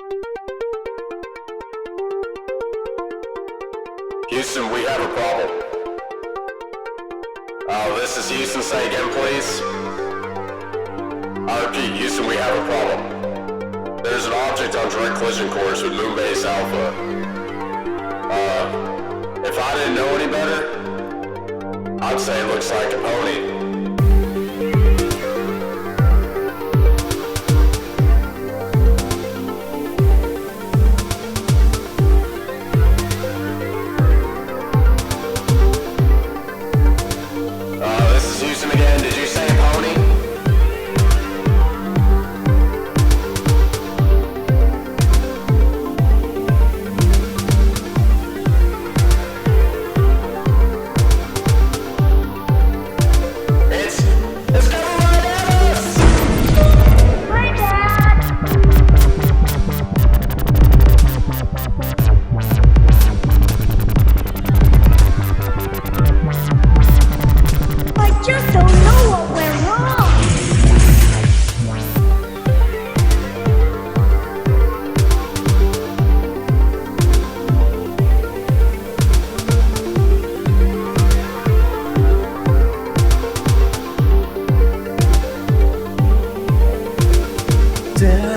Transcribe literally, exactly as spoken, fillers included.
Houston, we have a problem. Uh, this is Houston. Say again, please. I repeat, Houston, we have a problem. There's an object on direct collision course with Moonbase Alpha. Uh, if I didn't know any better, I'd say it looks like a pony. Again, did you say pony? It's it's coming right at us! Hi, Dad! I just don't know what went wrong. Dad.